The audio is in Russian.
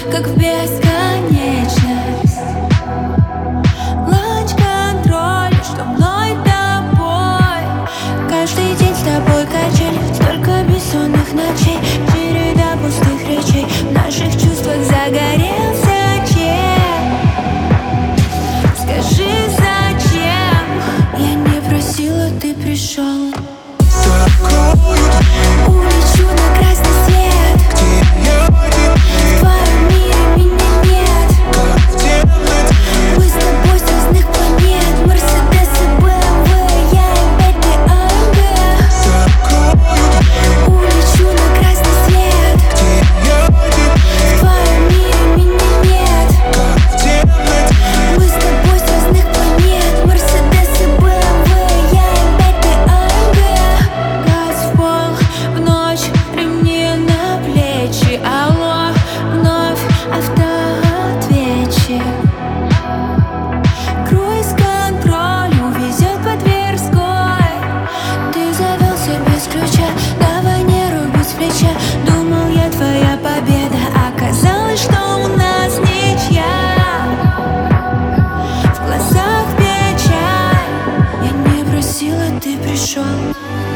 как в бесконечность. Лач-контроль, что мной тобой. Каждый день с тобой качели, столько бессонных ночей, череда пустых речей, в наших чувствах загорелся чек. Скажи, зачем я не просила, ты пришел. Улечу на красный свет, в твоем мире меня нет. Мы с тобой с разных планет, Мерседес и БМВ, я и АМГ. Улечу на красный свет, в твоем мире меня нет. Мы с тобой с разных планет, Мерседес и БМВ, я и АМГ. Газ в пол, в ночь, ремни на плечи, алло, вновь автоответчик. Круиз-контроль увезет по Тверской. Ты завелся без ключа, давай не руби с плеча. Думал, я твоя победа, оказалось, что у нас ничья. В глазах печаль, я не просила, ты пришел.